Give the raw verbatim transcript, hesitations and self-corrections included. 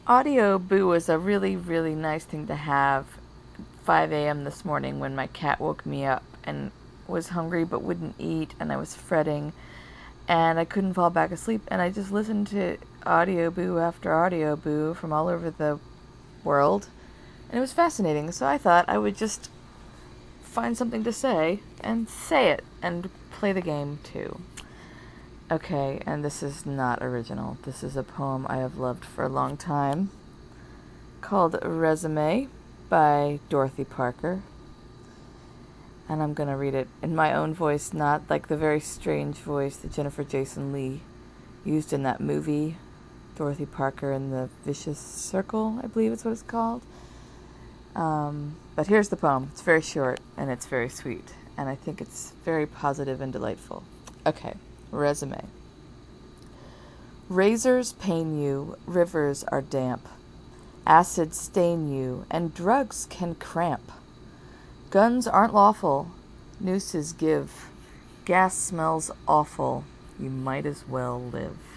Audio Boo was a really, really nice thing to have five a.m. this morning when my cat woke me up and was hungry but wouldn't eat, and I was fretting and I couldn't fall back asleep, and I just listened to Audio Boo after Audio Boo from all over the world, and it was fascinating. So I thought I would just find something to say and say it and play the game too. Okay, and this is not original. This is a poem I have loved for a long time called Resume by Dorothy Parker. And I'm going to read it in my own voice, not like the very strange voice that Jennifer Jason Leigh used in that movie, Dorothy Parker and the Vicious Circle, I believe it's what it's called. Um, but here's the poem. It's very short and it's very sweet, and I think it's very positive and delightful. Okay, resume. Razors pain you, rivers are damp, acids stain you, and drugs can cramp. Guns aren't lawful, nooses give, gas smells awful, you might as well live.